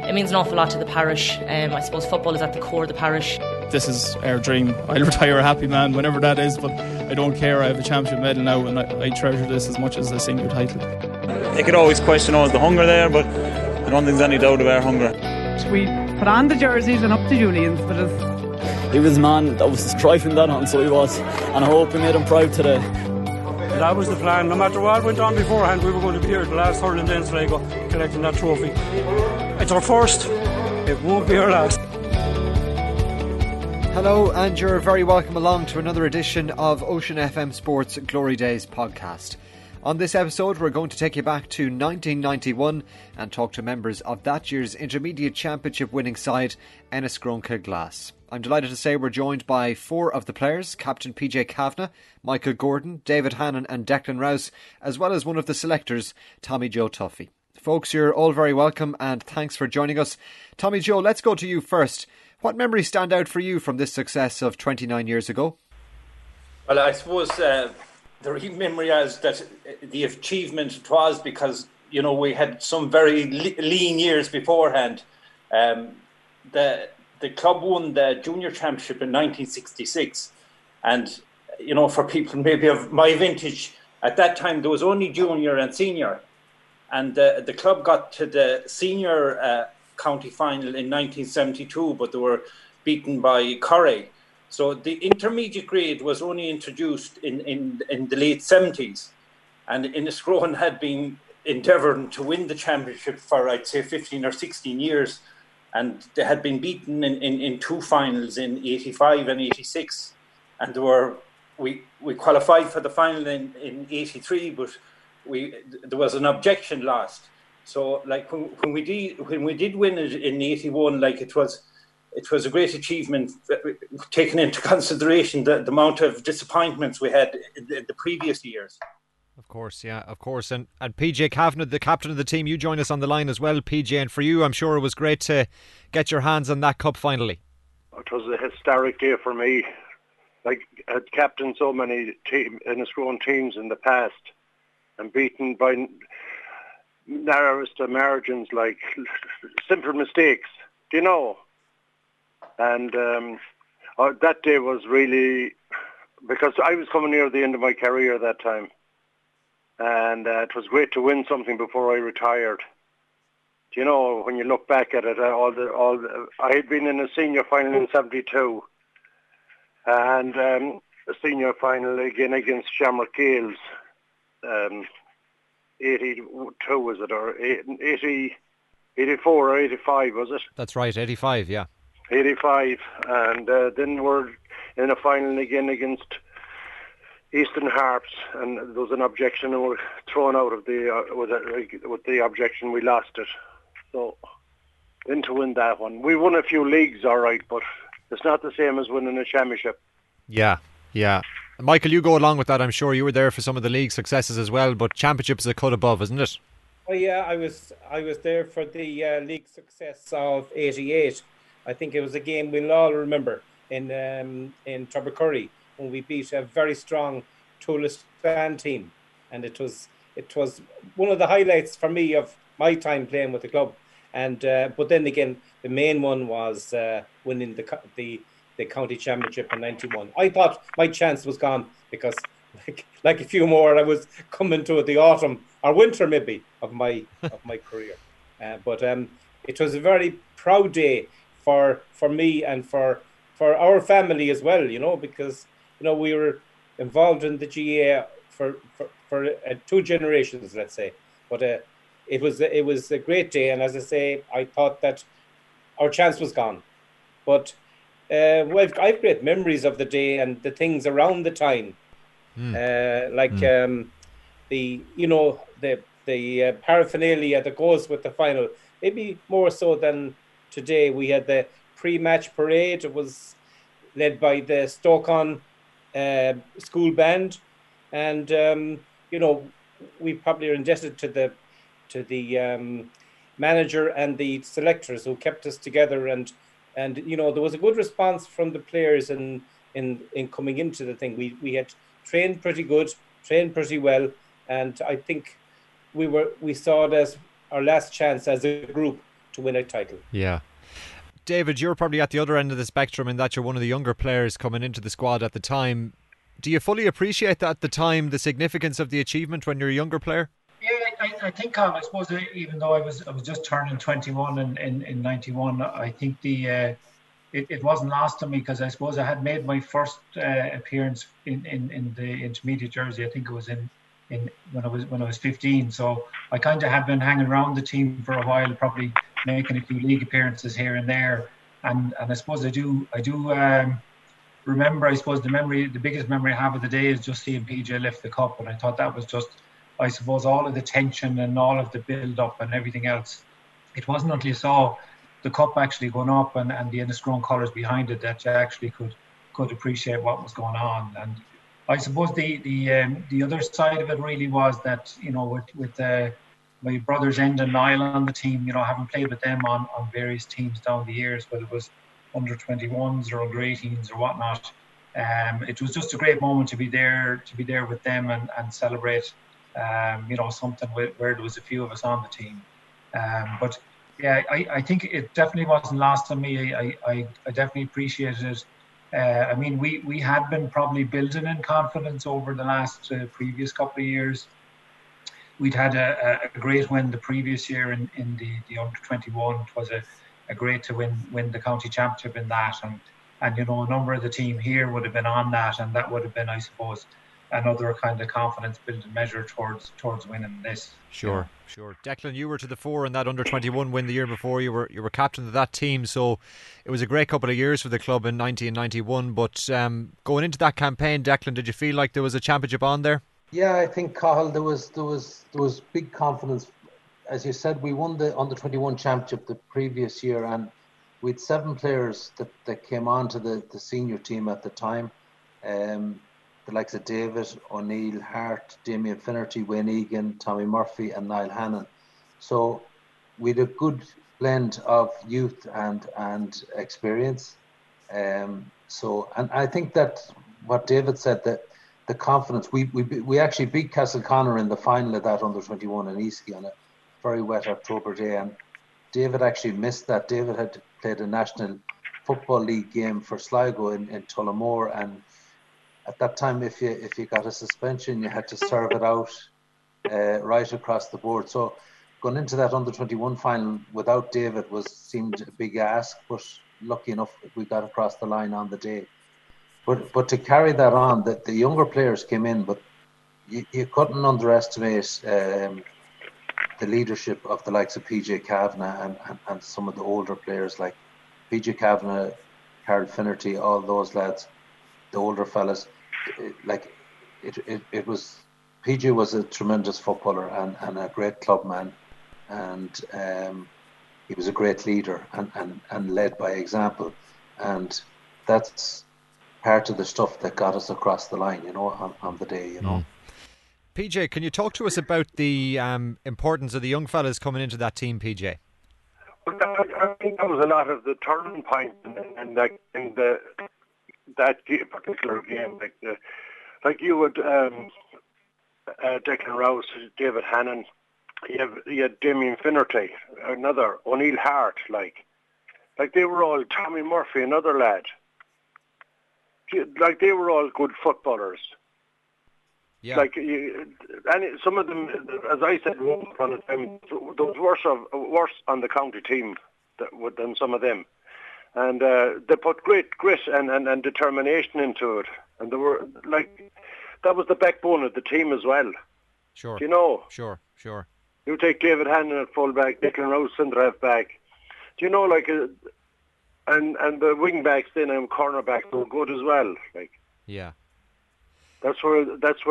it means an awful lot to the parish. I suppose football is at the core of the parish. This is our dream. I'll retire a happy man whenever that is, but I don't care. I have a championship medal now, and I treasure this as much as a senior title. They could always question the hunger there, but I don't think there's any doubt of our hunger. We put on the jerseys and up to Julian's, but he was a man that was striving that on, so he was, and I hope we made him proud today. That was the plan. No matter what went on beforehand, we were going to be here the last hurling day in Sligo collecting that trophy. It's our first, it won't be our last. Hello, and you're very welcome along to another edition of Ocean FM Sports Glory Days podcast. On this episode, we're going to take you back to 1991 and talk to members of that year's Intermediate Championship winning side, Enniscrone Kilglass. I'm delighted to say we're joined by four of the players, Captain PJ Kavanagh, Michael Gordon, David Hannon and Declan Rouse, as well as one of the selectors, Tommy Joe Tuffy. Folks, you're all very welcome and thanks for joining us. Tommy Joe, let's go to you first. What memories stand out for you from this success of 29 years ago? Well, I suppose the real memory is that the achievement it was because, you know, we had some very lean years beforehand. The club won the junior championship in 1966. And, you know, for people maybe of my vintage, at that time there was only junior and senior. And the club got to the senior county final in 1972, but they were beaten by Corrie. So the intermediate grade was only introduced in the late 70s. And Enniscrone had been endeavouring to win the championship for, I'd say, 15 or 16 years. And they had been beaten in two finals in 85 and 86. And we qualified for the final in 83, but there was an objection lost. So, like when we did win it in 81, like it was a great achievement, taking into consideration the amount of disappointments we had in the previous years. Of course, yeah, of course. And PJ Kavanagh, the captain of the team, you join us on the line as well, PJ. And for you, I'm sure it was great to get your hands on that cup finally. It was a historic day for me. Like, I had captained so many Enniscrone teams in the past and beaten by narrowest margins, like simple mistakes, you know. And that day was really, because I was coming near the end of my career that time, and it was great to win something before I retired. You know, when you look back at it, I had been in a senior final in 72, and a senior final again against Shamrock Gales. 82 was it, or 84 or 85 was it? That's right, 85, yeah. 85, and then we're in a final again against Eastern Harps, and there was an objection and we're thrown out of with the objection. We lost it. So then to win that one, we won a few leagues, all right, but it's not the same as winning a championship. Yeah. Michael, you go along with that. I'm sure you were there for some of the league successes as well, but championship is a cut above, isn't it? Oh yeah, I was there for the league success of 88. I think it was a game we'll all remember in Tubbercurry when we beat a very strong Tulistan team, and it was one of the highlights for me of my time playing with the club. And but then again, the main one was winning the county championship in 91. I thought my chance was gone because, like a few more, I was coming to the autumn or winter maybe of my career. But it was a very proud day for me and for our family as well, you know, because, you know, we were involved in the GAA for 2 generations, let's say. But it was a great day, and as I say, I thought that our chance was gone. But I have great memories of the day and the things around the time, the paraphernalia that goes with the final. Maybe more so than today. We had the pre-match parade. It was led by the Stoke-on school band, and we probably are indebted to the manager and the selectors who kept us together, and there was a good response from the players in coming into the thing. We had trained pretty well, and I think we saw it as our last chance as a group to win a title. Yeah. David, you're probably at the other end of the spectrum in that you're one of the younger players coming into the squad at the time. Do you fully appreciate that at the time, the significance of the achievement when you're a younger player? Yeah, I think, I suppose, even though I was just turning 21 in 91, I think it wasn't lost on me, because I suppose I had made my first appearance in the intermediate jersey. I think it was when I was 15. So I kind of had been hanging around the team for a while, probably making a few league appearances here and there. And I suppose I do remember, I suppose the biggest memory I have of the day is just seeing PJ lift the cup. And I thought that was just, I suppose, all of the tension and all of the build up and everything else. It wasn't until you saw the cup actually going up and the Enniscrone colours behind it that you actually could appreciate what was going on. And I suppose the other side of it really was that, with my brothers Enda and Niall on the team, having played with them on various teams down the years, whether it was under 21s or under 18s or whatnot, it was just a great moment to be there with them and celebrate, something where there was a few of us on the team. But yeah, I think it definitely wasn't lost on me. I definitely appreciated it. I mean, we had been probably building in confidence over the last previous couple of years. We'd had a great win the previous year in the under 21. It was a great to win the county championship in that, and a number of the team here would have been on that, and that would have been, I suppose, another kind of confidence building measure towards winning this. Sure. Declan, you were to the fore in that under 21 win the year before. You were captain of that team, so it was a great couple of years for the club in 90 and 91. But going into that campaign, Declan, did you feel like there was a championship on there? Yeah, I think, Cathal, there was big confidence. As you said, we won the under 21 championship the previous year, and we had 7 players that came on to the senior team at the time. The likes of David, O'Neill, Hart, Damien Finnerty, Wayne Egan, Tommy Murphy and Niall Hannon. So we had a good blend of youth and experience. And I think that what David said, that the confidence, we actually beat Castleconnor in the final of that under 21 in Easky on a very wet October day, and David actually missed that. David had played a National Football League game for Sligo in Tullamore, and at that time, if you got a suspension, you had to serve it out right across the board. So going into that under 21 final without David seemed a big ask, but lucky enough we got across the line on the day. But to carry that on, the younger players came in, but you couldn't underestimate the leadership of the likes of PJ Kavanagh and some of the older players like PJ Kavanagh, Carl Finnerty, all those lads, the older fellas. It was, PJ was a tremendous footballer and a great clubman, and he was a great leader and led by example, and that's part of the stuff that got us across the line, on the day, PJ, can you talk to us about the importance of the young fellas coming into that team, PJ? I think that was a lot of the turning point in that particular game. Like you would, Declan Rouse, David Hannon, you had Damien Finnerty, another O'Neill Hart, like they were all, Tommy Murphy, another lad. Like they were all good footballers. Yeah. And some of them, as I said once upon a time, there was worse on the county team than some of them. And they put great grit and determination into it. And they were that was the backbone of the team as well. Sure. Do you know? Sure. You take David Hannon at full-back, Declan Rouse centre half-back. Do you know, and the wing-backs then and cornerbacks were good as well. Yeah. That's where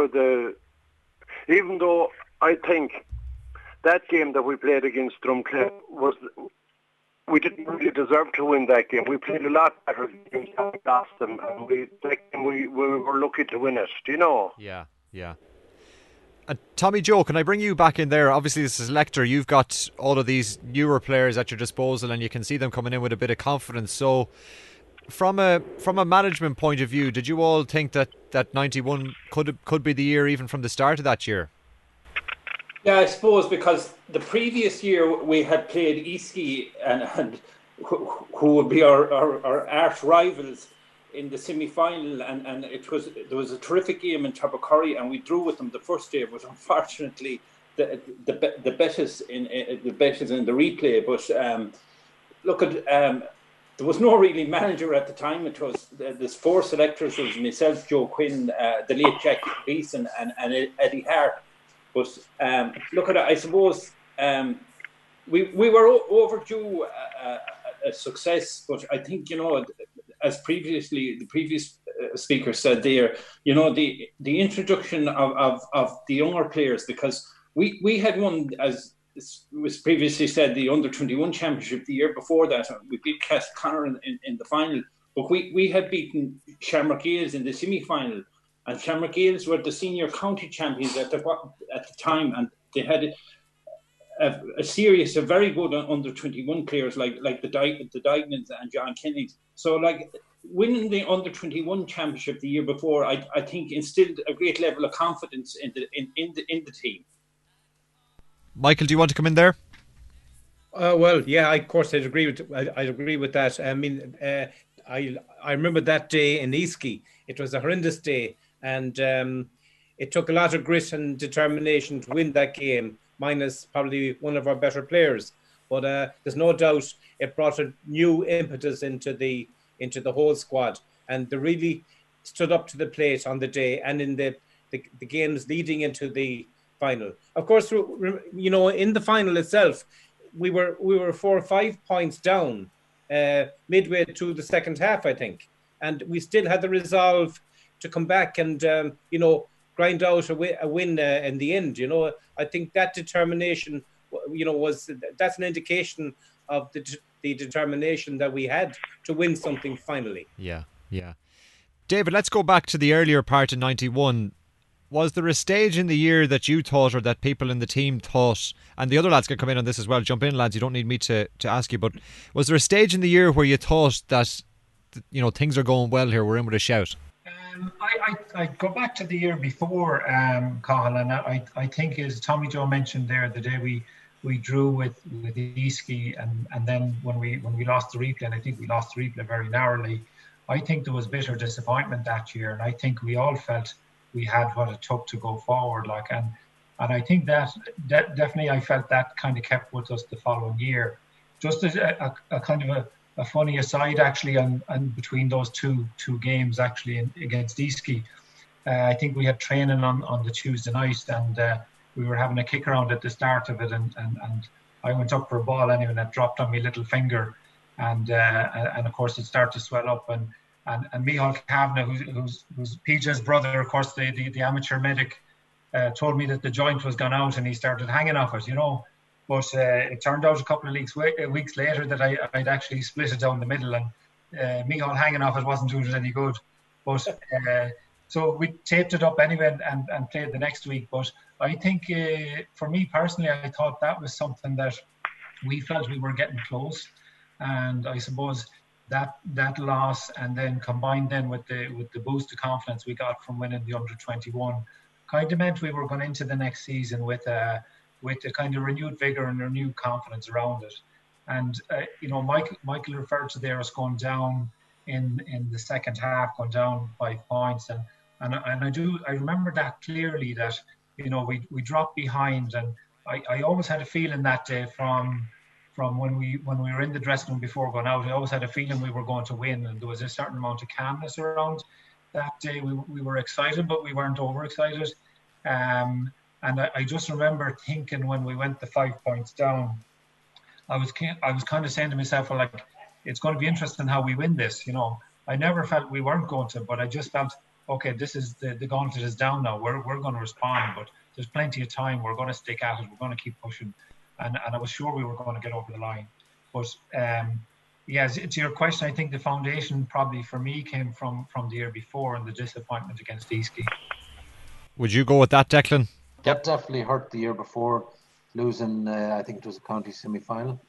even though I think that game that we played against Drumcliff we didn't really deserve to win that game. We played a lot better against them, and we were lucky to win it. Do you know? Yeah. And Tommy Joe, can I bring you back in there? Obviously, as a selector, you've got all of these newer players at your disposal, and you can see them coming in with a bit of confidence. So, from a management point of view, did you all think that 91 could be the year even from the start of that year? Yeah, I suppose because the previous year we had played Easky and who would be our arch rivals in the semi-final, and there was a terrific game in Turbercurry, and we drew with them the first day, but unfortunately the bet is in the replay. But look at there was no really manager at the time. It was there's 4 selectors. It was myself, Joe Quinn, the late Jack Beeson, and Eddie Hart. But look at it, I suppose we were overdue a success, but I think, as previously the previous speaker said there, the introduction of the younger players, because we had won, as was previously said, the under-21 championship the year before that. We beat Castleconner in the final, but we had beaten Shamrock Gales in the semi-final. And Shamrock Gales were the senior county champions at the time, and they had a series of very good under-21 players like the Dignans and John Kenny. So, like, winning the under-21 championship the year before, I think instilled a great level of confidence in the team. Michael, do you want to come in there? Well, yeah, of course, I'd agree with that. I mean, I remember that day in Easky. It was a horrendous day. And it took a lot of grit and determination to win that game, minus probably one of our better players. But there's no doubt it brought a new impetus into the whole squad, and they really stood up to the plate on the day and in the games leading into the final. Of course, in the final itself, we were 4 or 5 points down midway through the second half, I think, and we still had the resolve to come back and grind out a win in the end. I think that determination, that's an indication of the determination that we had to win something finally. Yeah. David, let's go back to the earlier part in 91. Was there a stage in the year that you thought, or that people in the team thought, and the other lads can come in on this as well, jump in lads, you don't need me to ask you, but was there a stage in the year where you thought that things are going well here, we're in with a shout? I go back to the year before, Cathal, and I think, as Tommy Joe mentioned there, the day we drew with Easky, and then when we lost the replay, and I think we lost the replay very narrowly, I think there was bitter disappointment that year, and I think we all felt we had what it took to go forward, and I think that definitely I felt that kind of kept with us the following year. Just as a kind of a funny aside, actually, and between those two games, actually, against Easky, I think we had training on the Tuesday night, and we were having a kick around at the start of it, and I went up for a ball anyway, and it dropped on my little finger, and of course it started to swell up, and Michal Kavanagh, who's PJ's brother, of course, the amateur medic, told me that the joint was gone out, and he started hanging off it, But it turned out a couple of weeks later that I'd actually split it down the middle, and Michal hanging off it wasn't doing it any good. But so we taped it up anyway and played the next week. But I think for me personally, I thought that was something that we felt we were getting close. And I suppose that loss, and then combined then with the boost of confidence we got from winning the under-21, kind of meant we were going into the next season with a kind of renewed vigour and renewed confidence around it. And, Michael referred to there us going down in the second half, going down 5 points. And I remember that clearly, that, we dropped behind. And I always had a feeling that day from when we were in the dressing room before going out, I always had a feeling we were going to win. And there was a certain amount of calmness around that day. We were excited, but we weren't overexcited. And I just remember thinking when we went the 5 points down, I was kind of saying to myself, well, like, it's going to be interesting how we win this. I never felt we weren't going to, but I just felt, okay, this is the gauntlet is down now. We're going to respond, but there's plenty of time. We're going to stick at it. We're going to keep pushing. And I was sure we were going to get over the line. But to your question, I think the foundation probably for me came from the year before and the disappointment against Easky. Would you go with that, Declan? That definitely hurt the year before, losing, I think it was a county semi-final.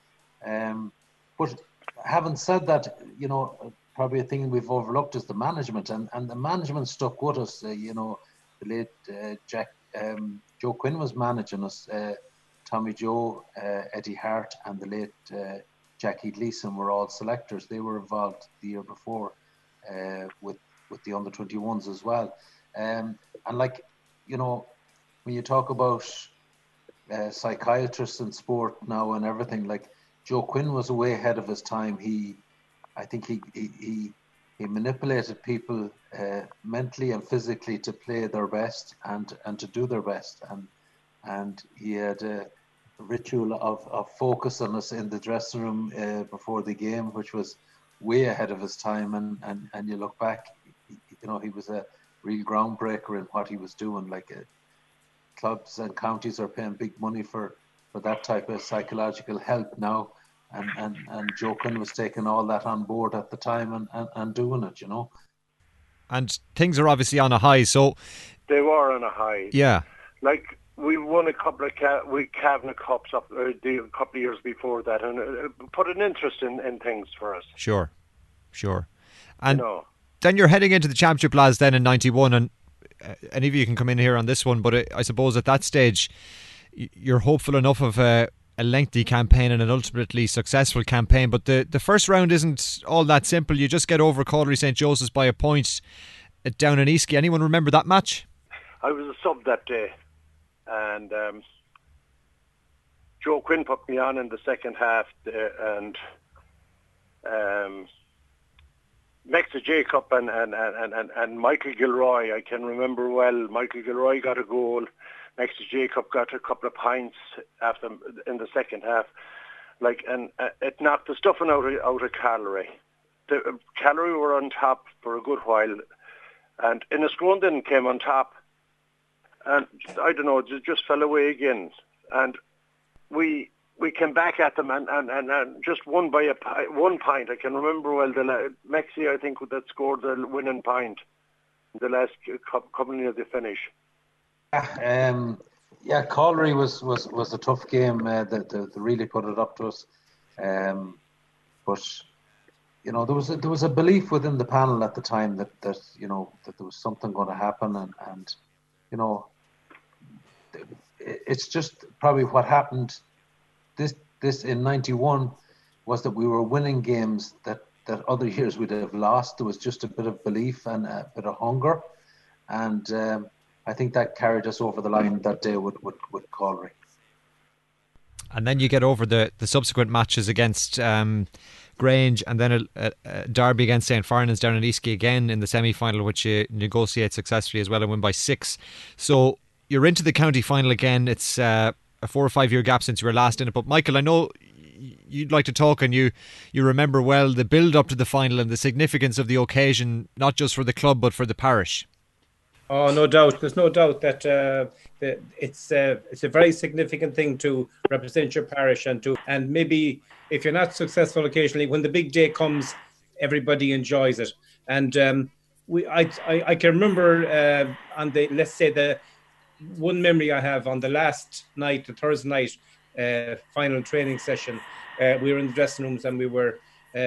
But having said that, probably a thing we've overlooked is the management, and the management stuck with us. The late Jack Joe Quinn was managing us. Tommy Joe, Eddie Hart, and the late Jackie Gleason were all selectors. They were involved the year before with the under-21s as well. And like, you know, when you talk about psychiatrists in sport now and everything, like Joe Quinn was way ahead of his time. I think he manipulated people mentally and physically to play their best and to do their best. And he had a ritual of focus on us in the dressing room before the game, which was way ahead of his time. And you look back, you know, he was a real groundbreaker in what he was doing. Like clubs and counties are paying big money for that type of psychological help now. And Joe Quinn was taking all that on board at the time and doing it, you know. And things are obviously on a high, so... They were on a high. Yeah. Like, we won a couple of Cabinet Cups a couple of years before that, and it put an interest in things for us. Sure. And you know, then you're heading into the championship, lads, then in 91, and any of you can come in here on this one, but I suppose at that stage, you're hopeful enough of a lengthy campaign and an ultimately successful campaign, but the first round isn't all that simple. You just get over Calderry St. Joseph's by a point down in Eastkey. Anyone remember that match? I was a sub that day, and Joe Quinn put me on in the second half, and Mexa Jacob and Michael Gilroy, I can remember well. Michael Gilroy got a goal. Mexa Jacob got a couple of pints after in the second half, like, and it knocked the stuffing out of Callery. Callery were on top for a good while, and Inniscrone then came on top, and I don't know, just fell away again, and we came back at them and just won by 1 point. I can remember well Mexi, I think, that scored the winning point in the last couple near the finish. Yeah, Callery was a tough game. They really put it up to us, but you know, there was a belief within the panel at the time that you know, that there was something going to happen, and you know, it's just probably what happened. This in 91 was that we were winning games that other years we'd have lost. There was just a bit of belief and a bit of hunger, and I think that carried us over the line that day with Callery. And then you get over the subsequent matches against Grange, and then a derby against St. Farnans down in Eastkey again in the semi-final, which you negotiate successfully as well and win by 6. So you're into the county final again. It's a 4 or 5 year gap since you were last in it. But Michael, I know you'd like to talk, and you remember well the build up to the final and the significance of the occasion, not just for the club but for the parish. Oh, no doubt. There's no doubt that it's a very significant thing to represent your parish, and maybe if you're not successful occasionally, when the big day comes, everybody enjoys it. And I can remember on the one memory I have on the last night, the Thursday night final training session. We were in the dressing rooms and we were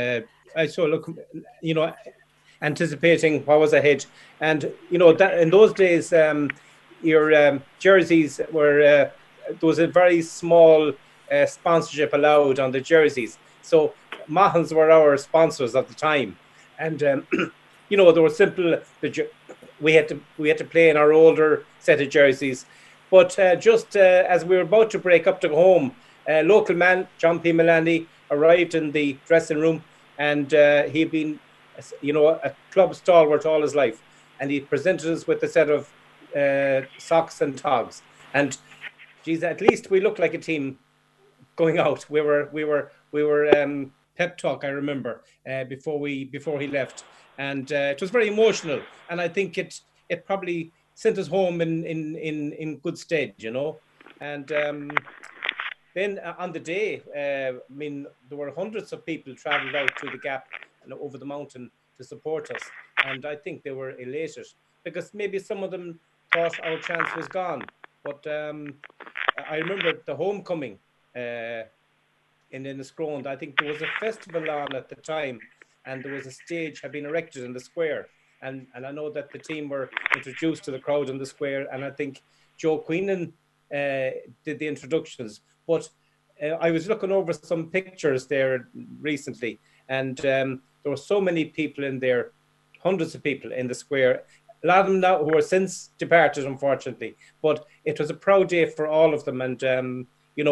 anticipating what was ahead. And, you know, that in those days, your jerseys were, there was a very small sponsorship allowed on the jerseys. So Mahons were our sponsors at the time. And, you know, they were simple. We had to play in our older set of jerseys. But just as we were about to break up to go home, local man, John P. Milani, arrived in the dressing room, and he'd been, you know, a club stalwart all his life, and he presented us with a set of socks and togs. And geez, at least we looked like a team going out. We were pep talk, I remember, before he left, and it was very emotional. And I think it probably sent us home in good stead, you know. And then on the day, I mean, there were hundreds of people travelled out to the Gap and over the mountain to support us, and I think they were elated because maybe some of them thought our chance was gone. But I remember the homecoming in Inniscrone. I think there was a festival on at the time, and there was a stage had been erected in the square, and I know that the team were introduced to the crowd in the square, and I think Joe Queenan did the introductions. But I was looking over some pictures there recently, and there were so many people in there, hundreds of people in the square. A lot of them now who are since departed, unfortunately. But it was a proud day for all of them, and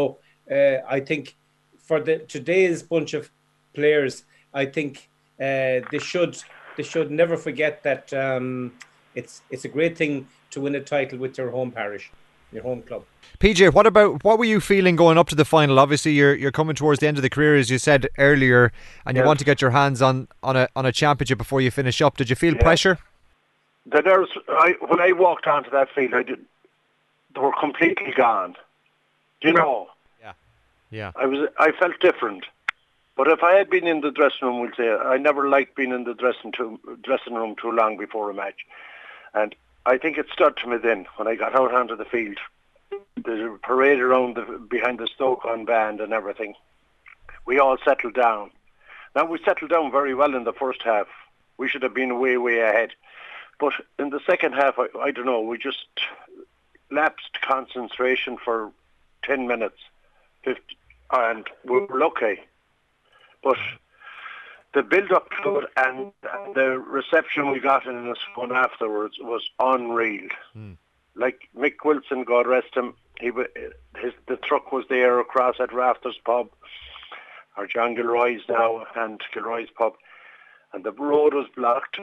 I think for today's bunch of players, I think they should never forget that it's a great thing to win a title with your home parish, your home club. PJ, what were you feeling going up to the final? Obviously, you're coming towards the end of the career, as you said earlier, and you want to get your hands on a championship before you finish up. Did you feel pressure? The nerves. When I walked onto that field, they were completely gone. Do you know? Yeah. I felt different. But if I had been in the dressing room, we'll say, I never liked being in the dressing room too long before a match. And I think it stood to me then when I got out onto the field. The parade around behind the Stoke-on band and everything. We all settled down. Now, we settled down very well in the first half. We should have been way ahead. But in the second half, I don't know, we just lapsed concentration for 10 minutes, 50, and we were lucky. But the build-up to it and the reception we got in this one afterwards was unreal. Like Mick Wilson, God rest him, the truck was there across at Rafters Pub, or John Gilroy's now, and Gilroy's Pub, and the road was blocked.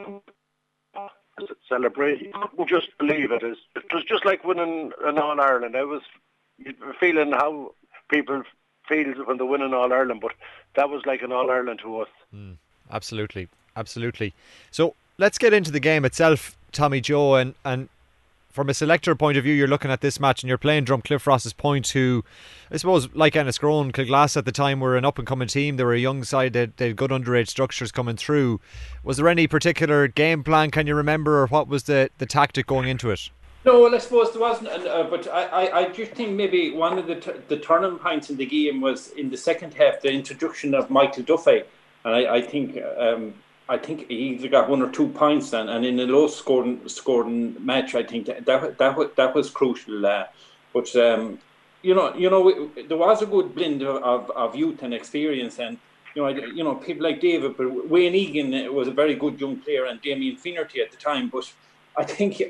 Celebrate. You couldn't just believe it. It was just like winning an All-Ireland. I was feeling how people feel when they win an All-Ireland, but that was like an All-Ireland to us. Absolutely. So let's get into the game itself, Tommy Joe, and from a selector point of view, you're looking at this match and you're playing Drumcliff Ross's Point, who I suppose, like Enniscrone, Kilglass at the time were an up-and-coming team. They were a young side. They had good underage structures coming through. Was there any particular game plan, can you remember, or what was the tactic going into it? No, well, I suppose there wasn't, but I just think maybe one of the turning points in the game was in the second half, the introduction of Michael Duffy, and I think he either got 1 or 2 points, and in a low scoring match, I think that was crucial. But there was a good blend of youth and experience, and people like David, but Wayne Egan was a very good young player, and Damien Finnerty at the time. But I think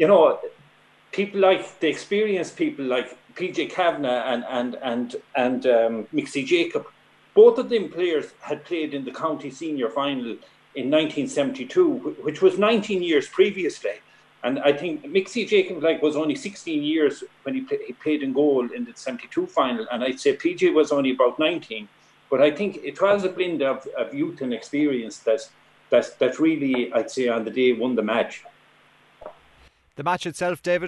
people like the experienced people like PJ Kavanagh and Mixie Jacob, both of them players had played in the county senior final in 1972, which was 19 years previously. And I think Mixie Jacob was only 16 years when he played in goal in the 72 final, and I'd say PJ was only about 19. But I think it was a blend of youth and experience that really, I'd say, on the day won the match. The match itself, David?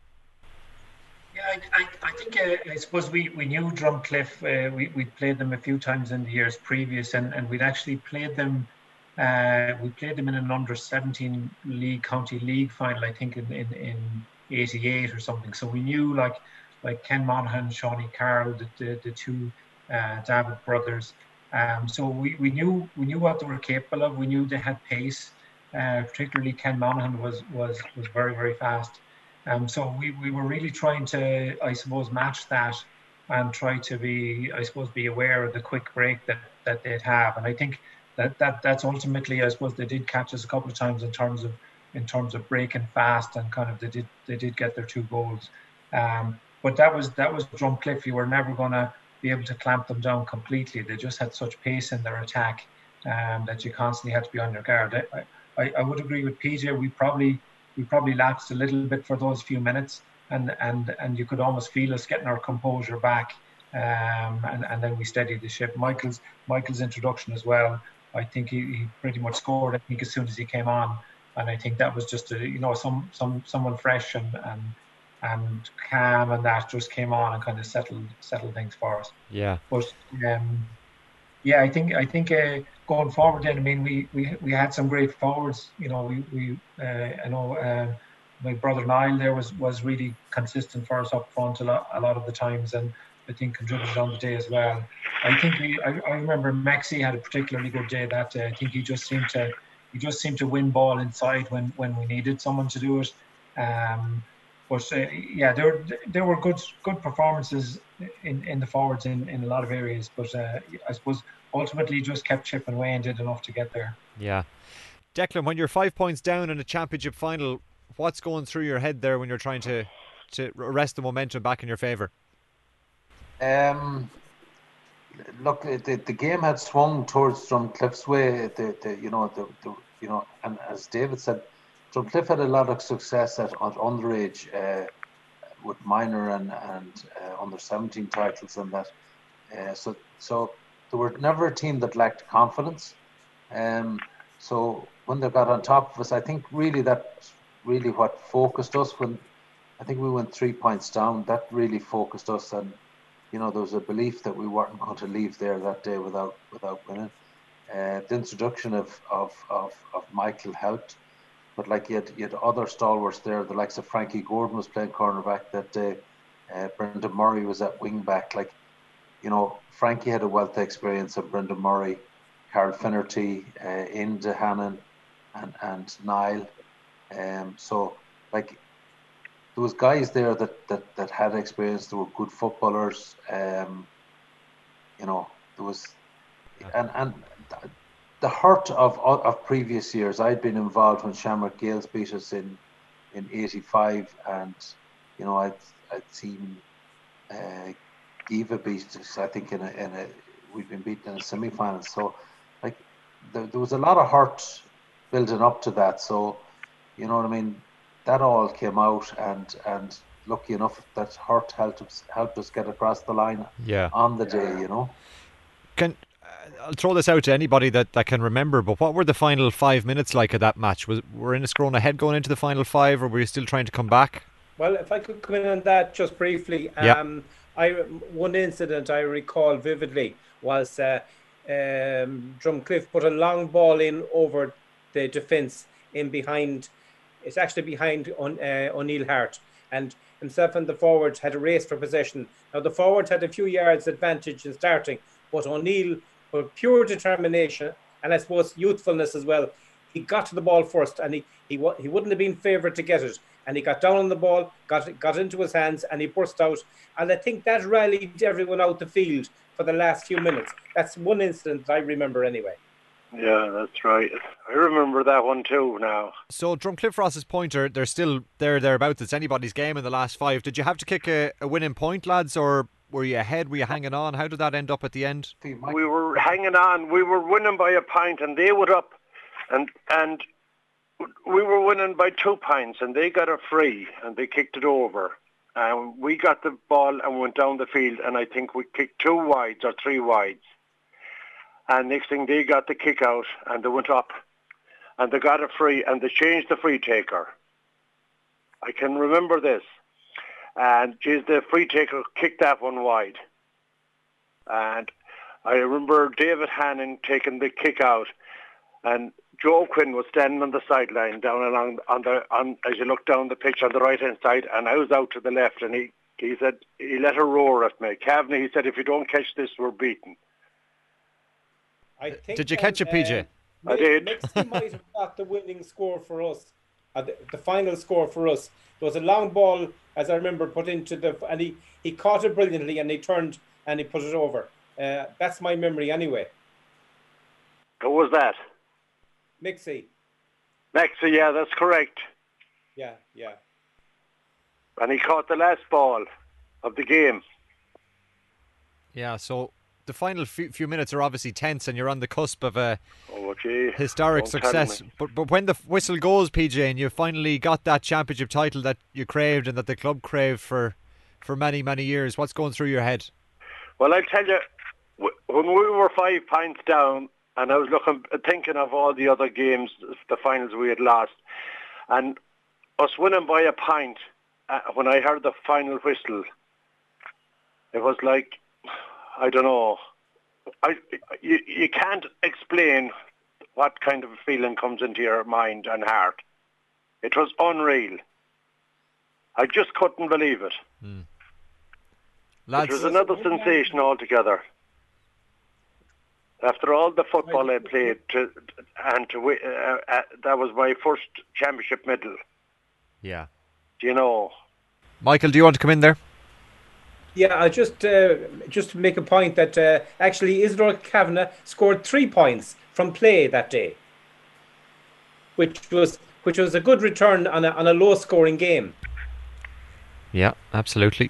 Yeah, I think I suppose we knew Drumcliff. We'd played them a few times in the years previous, and we'd actually played them. We played them in an under-17 league county league final, I think in '88 or something. So we knew like Ken Monaghan, Shawnee Carroll, the two David brothers. So we knew what they were capable of. We knew they had pace. Particularly Ken Monaghan was very, very fast. So we were really trying to, I suppose, match that and try to be aware of the quick break that they'd have. And I think that's ultimately, I suppose, they did catch us a couple of times in terms of breaking fast, and kind of they did get their 2 goals. But that was Drumcliff. You were never going to be able to clamp them down completely. They just had such pace in their attack that you constantly had to be on your guard. I would agree with PJ. We probably lapsed a little bit for those few minutes, and you could almost feel us getting our composure back, and then we steadied the ship. Michael's introduction as well. I think he pretty much scored, I think, as soon as he came on, and I think that was just someone fresh and calm, and that just came on and kind of settled things for us. Yeah. But I think going forward, then, I mean, we had some great forwards. I know my brother Niall there was really consistent for us up front a lot of the times, and I think contributed on the day as well. I think I remember Maxie had a particularly good day that day. I think he just seemed to win ball inside when we needed someone to do it. But yeah, there were good performances in the forwards in a lot of areas. But I suppose ultimately just kept chipping away and did enough to get there. Yeah. Declan, when you're 5 points down in a championship final, what's going through your head there when you're trying to arrest the momentum back in your favour? Look, the game had swung towards Drumcliffe's way. And as David said, Drumcliffe had a lot of success at underage with minor and under 17 titles and that. So they were never a team that lacked confidence. So when they got on top of us, I think really that's really what focused us. When I think we went 3 points down, that really focused us, and there was a belief that we weren't going to leave there that day without winning. The introduction of Michael helped, but like you had other stalwarts there. The likes of Frankie Gordon was playing cornerback that day. Brendan Murray was at wing back. Frankie had a wealth of experience of Brendan Murray, Carl Finnerty, Ian Dehannon, and Niall. So there was guys there that had experience. They were good footballers. There was, and the hurt of previous years. I'd been involved when Shamrock Gales beat us in '85, and I'd seen Giva beat us. I think we'd been beaten in a semi-final. So there was a lot of hurt building up to that. So you know what I mean. That all came out, and lucky enough that hurt helped us get across the line on the day, I'll throw this out to anybody that can remember, but what were the final 5 minutes like of that match? Were Enniscrone ahead going into the final 5, or were you still trying to come back? Well, if I could come in on that just briefly. One incident I recall vividly was Drumcliffe put a long ball in over the defence in behind. It's actually behind O'Neill Hart, and himself and the forwards had a race for possession. Now the forwards had a few yards advantage in starting, but O'Neill, with pure determination and I suppose youthfulness as well, he got to the ball first, and he wouldn't have been favoured to get it, and he got down on the ball, got into his hands, and he burst out. And I think that rallied everyone out the field for the last few minutes. That's one incident I remember anyway. Yeah, that's right. I remember that one too now. So Drumcliff Ross's pointer, they're still thereabouts. It's anybody's game in the last 5. Did you have to kick a winning point, lads, or were you ahead? Were you hanging on? How did that end up at the end? We were hanging on. We were winning by a pint, and they were up, and we were winning by 2 pints, and they got a free, and they kicked it over. And we got the ball and went down the field, and I think we kicked 2 wides or 3 wides. And next thing, they got the kick out, and they went up, and they got a free, and they changed the free taker. I can remember this. And the free taker kicked that one wide. And I remember David Hannon taking the kick out, and Joe Quinn was standing on the sideline down along as you look down the pitch on the right hand side, and I was out to the left, and he said he let a roar at me. Kavanagh, he said, if you don't catch this, we're beaten. Did you catch it, PJ? I did. Mixie might have got the winning score for us, the final score for us. There was a long ball, as I remember, put into and he caught it brilliantly, and he turned and he put it over. That's my memory anyway. Who was that? Mixie. Mixie, yeah, that's correct. Yeah. And he caught the last ball of the game. Yeah, so the final few minutes are obviously tense, and you're on the cusp of a historic success. But when the whistle goes, PJ, and you finally got that championship title that you craved and that the club craved for many, many years, what's going through your head? Well, I'll tell you, when we were 5 pints down, and I was thinking of all the other games, the finals we had lost, and us winning by a pint, when I heard the final whistle, it was like, I don't know. You can't explain what kind of a feeling comes into your mind and heart. It was unreal. I just couldn't believe it. Lads, it was another sensation altogether. After all the football I played, that was my first championship medal. Yeah. Do you know? Michael, do you want to come in there? Yeah, I just to make a point that actually Isidore Kavanagh scored 3 points from play that day, which was a good return on a low scoring game. Yeah, absolutely.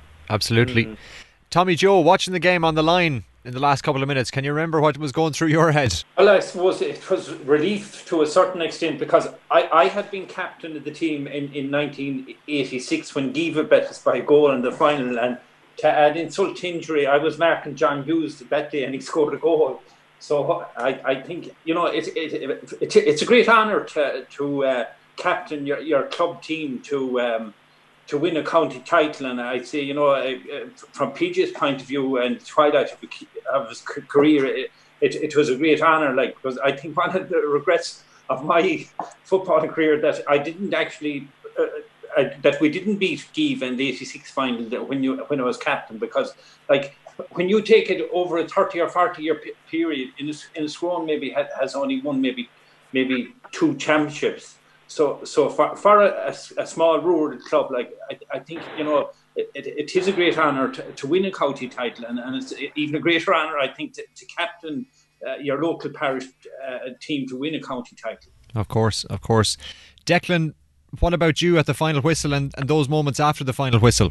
Tommy Joe, watching the game on the line in the last couple of minutes, can you remember what was going through your head? Well, I suppose it was relief to a certain extent, because I had been captain of the team in 1986 when Giva bet us by a goal in the final, and to add insult to injury, I was marking John Hughes that day and he scored a goal. So I think, it's a great honour to captain your club team to win a county title. And I'd say, from PJ's point of view and twilight of his career, it was a great honour. Because I think one of the regrets of my footballing career that I didn't actually that we didn't beat Giva in the '86 final when I was captain, because when you take it over a 30 or 40 year period, in Scrone maybe has only won maybe 2 championships. So for a small rural club, I think it is a great honour to win a county title, and it's even a greater honour, I think, to captain your local parish team to win a county title. Of course. Declan, what about you at the final whistle and those moments after the final whistle?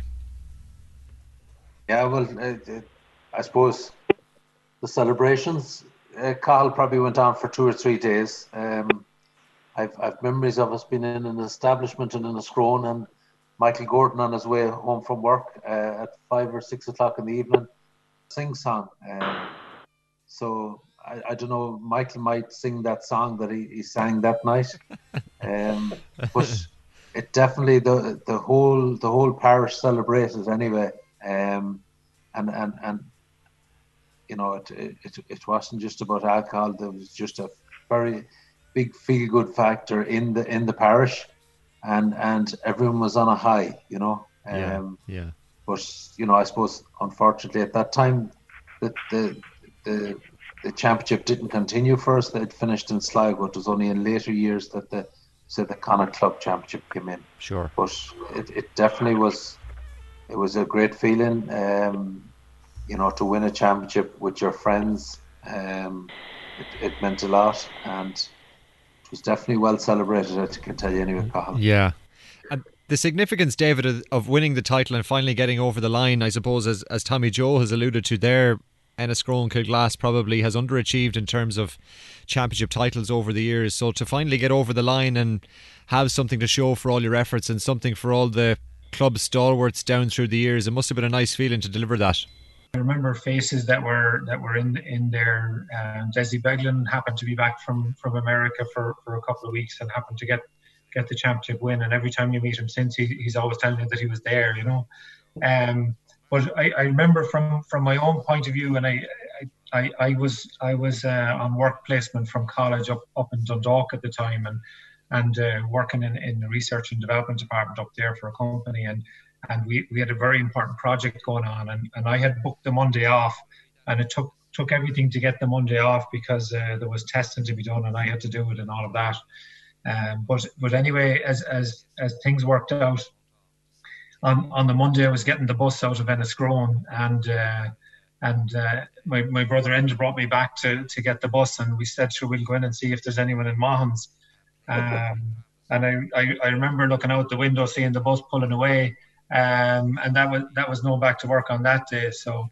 Yeah, well, I suppose the celebrations, Carl, probably went on for 2 or 3 days. I've memories of us being in an establishment in Scrone and Michael Gordon on his way home from work at 5 or 6 o'clock in the evening, sing song. So I don't know, Michael might sing that song that he sang that night. But it definitely the whole parish celebrated anyway. And it wasn't just about alcohol. There was just a very big feel good factor in the parish, and everyone was on a high, Yeah. But I suppose unfortunately at that time the championship didn't continue for us. It finished in Sligo. It was only in later years that the Connacht Club Championship came in. Sure. But it definitely was. It was a great feeling, to win a championship with your friends. It meant a lot, and it was definitely well celebrated, I can tell you anyway, Cathal. Yeah. And the significance, David, of winning the title and finally getting over the line, I suppose, as Tommy Joe has alluded to there, Enniscrone Kilglass probably has underachieved in terms of championship titles over the years. So to finally get over the line and have something to show for all your efforts and something for all the club stalwarts down through the years, it must have been a nice feeling to deliver that. I remember faces that were in there. Desi Beglin happened to be back from America for a couple of weeks and happened to get the championship win. And every time you meet him since, he's always telling you that he was there, But I remember from my own point of view, and I was on work placement from college up in Dundalk at the time, and working in the research and development department up there for a company, and we had a very important project going on, and I had booked the Monday off, and it took everything to get the Monday off because there was testing to be done and I had to do it and all of that. But anyway, as things worked out, on the Monday I was getting the bus out of Enniscrone, and my brother Enda brought me back to get the bus, and we said, sure, we'll go in and see if there's anyone in Mahon's. And I remember looking out the window, seeing the bus pulling away, and that was no back to work on that day. So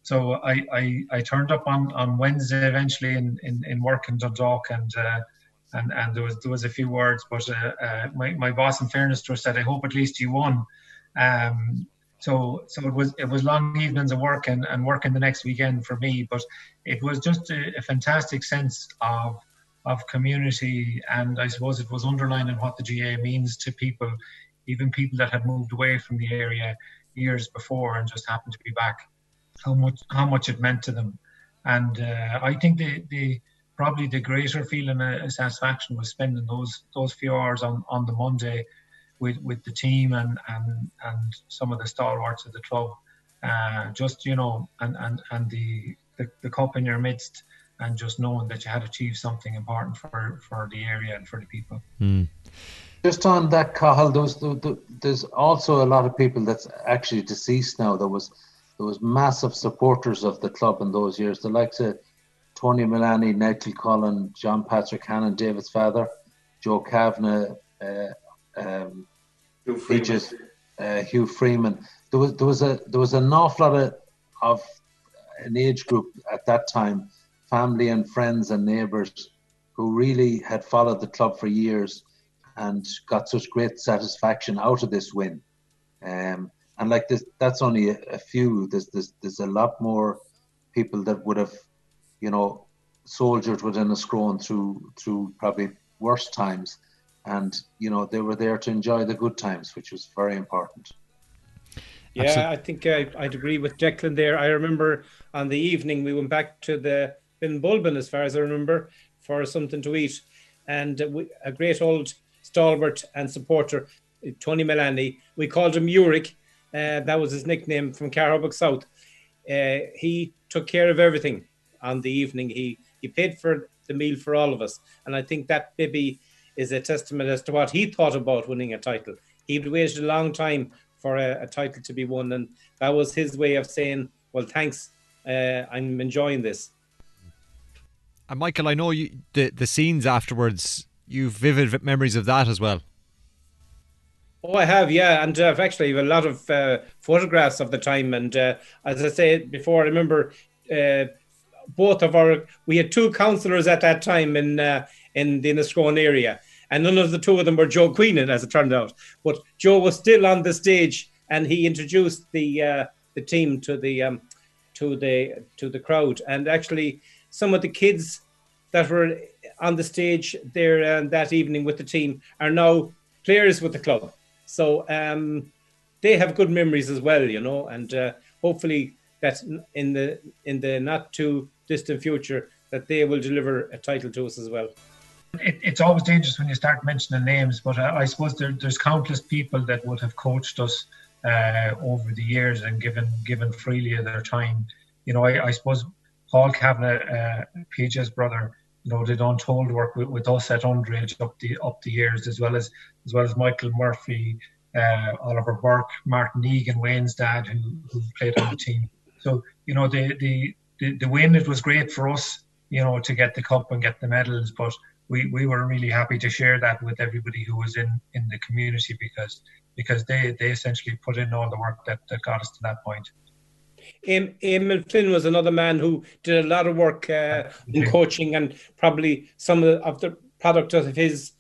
I turned up on Wednesday eventually in work in Dundalk, and there was a few words, but my boss, in fairness to her, said, I hope at least you won. So it was long evenings of work and working the next weekend for me, but it was just a fantastic sense of community, and I suppose it was underlining what the GAA means to people, even people that had moved away from the area years before and just happened to be back, how much it meant to them. And I think the probably the greater feeling of satisfaction was spending those few hours on the Monday with the team and some of the stalwarts of the club, and the cup in your midst, and just knowing that you had achieved something important for the area and for the people. Just on that, Cathal, there's also a lot of people that's actually deceased now. There was massive supporters of the club in those years. The likes of Tony Mullaney, Ned Kilcullen, John Patrick Hannon, David's father, Joe Kavanagh, Hugh Freeman. There was an awful lot of an age group at that time, family and friends and neighbours, who really had followed the club for years and got such great satisfaction out of this win. And like this, that's only a few. There's a lot more people that would have, soldiered within a Scrone through probably worse times, and they were there to enjoy the good times, which was very important. Yeah, I think I'd agree with Declan there. I remember on the evening we went back to the Bin Bulbin, as far as I remember, for something to eat, and a great old stalwart and supporter, Tony Mullaney, we called him Uric, that was his nickname, from Carhubbock South. He took care of everything on the evening. He paid for the meal for all of us, and I think that maybe is a testament as to what he thought about winning a title. He'd waited a long time for a title to be won, and that was his way of saying, well, thanks, I'm enjoying this. And Michael, I know the scenes afterwards, you've vivid memories of that as well. Oh, I have, yeah, and I've actually a lot of photographs of the time, and as I said before, I remember we had two councillors at that time in the Inniscrone area, and none of the two of them were Joe Queenan, as it turned out. But Joe was still on the stage, and he introduced the team to the crowd. And actually, some of the kids that were on the stage there that evening with the team are now players with the club. So they have good memories as well, and hopefully that in the not too distant future that they will deliver a title to us as well. It's always dangerous when you start mentioning names, but I suppose there's countless people that would have coached us over the years and given freely of their time. I suppose Paul Kavanagh, PJ's brother, did untold work with us at underage up the years, as well as Michael Murphy, Oliver Burke, Martin Egan, Wayne's dad, who played on the team. So the win, it was great for us, to get the cup and get the medals, but we were really happy to share that with everybody who was in the community, because they essentially put in all the work that got us to that point. Eamon Flynn was another man who did a lot of work in coaching, and probably some of the product of his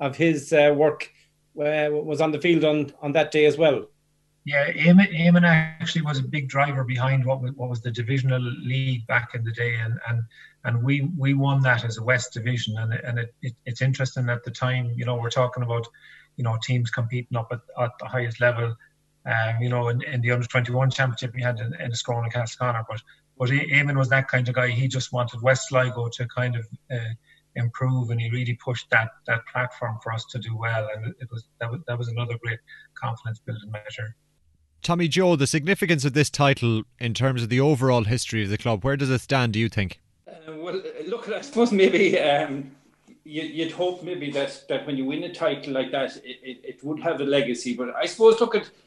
work was on the field on that day as well. Yeah, Eamon actually was a big driver behind what was the divisional league back in the day, and we won that as a West Division, and it's interesting at the time. We're talking about teams competing up at the highest level. In the under-21 championship we had in Scrone and Castleconner, but Eamon was that kind of guy. He just wanted West Sligo to kind of improve, and he really pushed that platform for us to do well, and that was another great confidence building measure. Tommy Joe, the significance of this title in terms of the overall history of the club, where does it stand, do you think? Well, look, I suppose maybe you'd hope maybe that when you win a title like that, it would have a legacy. But I suppose, look at,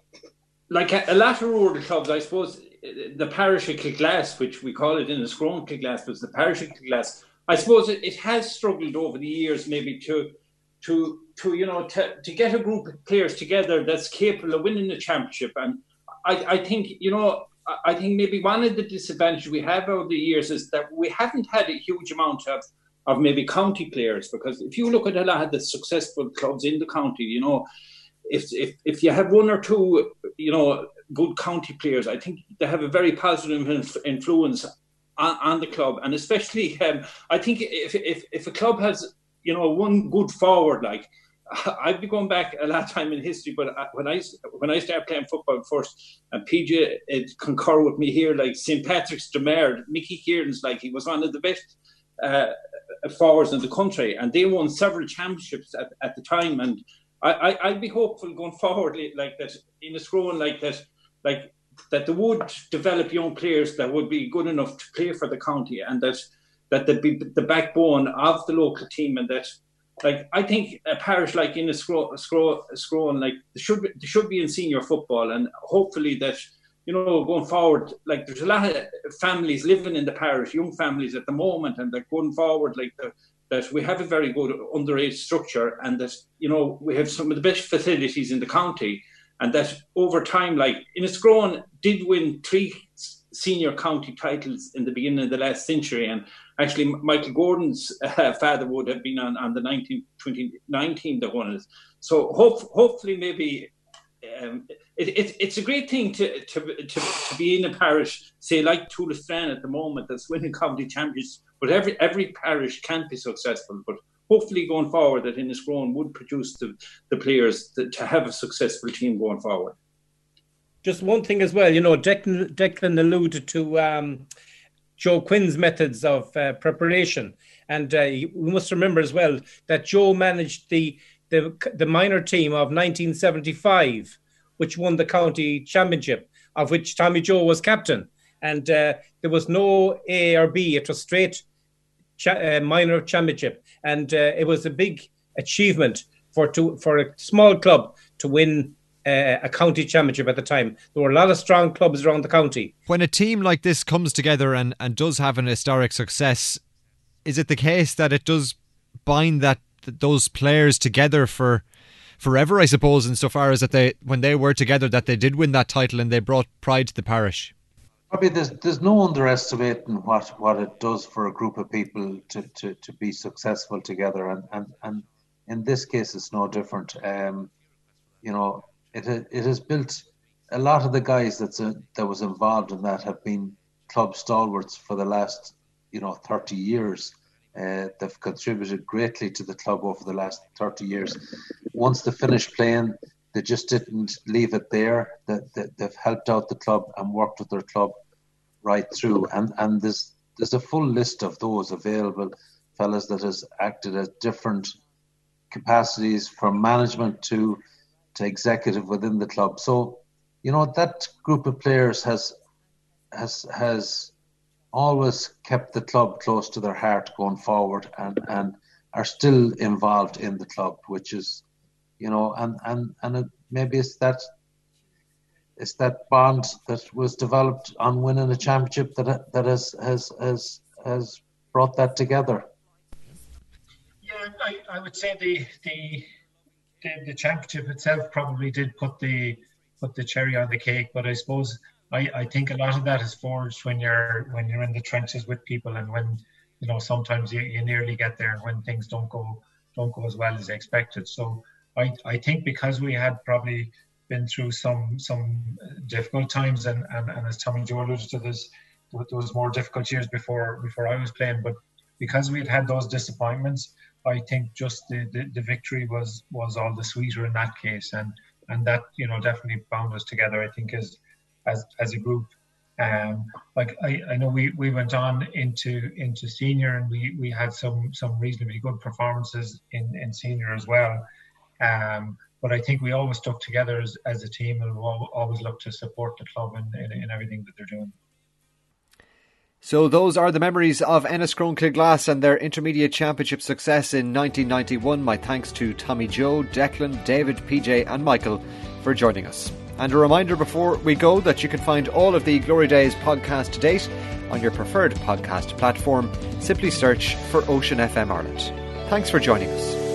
like a lot of rural clubs, I suppose the parish of Kilglass, which we call it in the Scrone Kilglass, was the parish of Kilglass. I suppose it has struggled over the years maybe to get a group of players together that's capable of winning the championship. And I think maybe one of the disadvantages we have over the years is that we haven't had a huge amount of maybe county players, because if you look at a lot of the successful clubs in the county, if you have one or two, good county players, I think they have a very positive influence on the club. And especially, I think if a club has, one good forward, like, I've been going back a lot of time in history, but when I started playing football first, and PJ concur with me here, like St. Patrick's Demare, Mickey Kieran's, like, he was one of the best forwards in the country, and they won several championships at the time. And I'd be hopeful going forward, like that, in a Scrone like that, that they would develop young players that would be good enough to play for the county, and that that they'd be the backbone of the local team, and that, like, I think a parish like Inniscrone, like, they should be in senior football, and hopefully that, you know, going forward, like, there's a lot of families living in the parish, young families at the moment, and that going forward, like, that we have a very good underage structure, and that, you know, we have some of the best facilities in the county, and that over time, like, Inniscrone did win 3 senior county titles in the beginning of the last century, and actually Michael Gordon's father would have been on the 2019 that won it. So hopefully maybe it's a great thing to be in a parish, say like Tulistran at the moment, that's winning county champions. But every parish can't be successful. But hopefully going forward, that Inniscrone would produce the players to have a successful team going forward. Just one thing as well, you know, Declan alluded to Joe Quinn's methods of preparation, and we must remember as well that Joe managed the minor team of 1975, which won the county championship, of which Tommy Joe was captain, and there was no A or B; it was straight minor championship, and it was a big achievement for a small club to win a county championship at the time. There were a lot of strong clubs around the county. When a team like this comes together and does have an historic success, is it the case that it does bind those players together for forever, I suppose, insofar as that when they were together, that they did win that title and they brought pride to the parish? Probably there's no underestimating what it does for a group of people to be successful together, and in this case it's no different. You know, it has built a lot of the guys that was involved in that have been club stalwarts for the last 30 years. They've contributed greatly to the club over the last 30 years. Once they finished playing, they just didn't leave it there. They've helped out the club and worked with their club right through. And there's a full list of those available, fellas that has acted at different capacities, from management to executive within the club. So, you know, that group of players has always kept the club close to their heart going forward, and are still involved in the club, which is, you know, maybe it's that bond that was developed on winning a championship that has brought that together. Yeah, I would say the championship itself probably did put the cherry on the cake, but I suppose I think a lot of that is forged when you're in the trenches with people, and when, you know, sometimes you nearly get there, and when things don't go as well as expected. So I think because we had probably been through some difficult times, and as Tommy Joe alluded to, there was more difficult years before I was playing, but because we'd had those disappointments, I think just the victory was all the sweeter in that case, and that, you know, definitely bound us together, I think, as a group. Like I know we went on into senior, and we had some reasonably good performances in senior as well. But I think we always stuck together as a team, and we'll always look to support the club in everything that they're doing. So those are the memories of Enniscrone Kilglass and their intermediate championship success in 1991. My thanks to Tommy Joe, Declan, David, PJ and Michael for joining us. And a reminder before we go that you can find all of the Glory Days podcast to date on your preferred podcast platform. Simply search for Ocean FM Ireland. Thanks for joining us.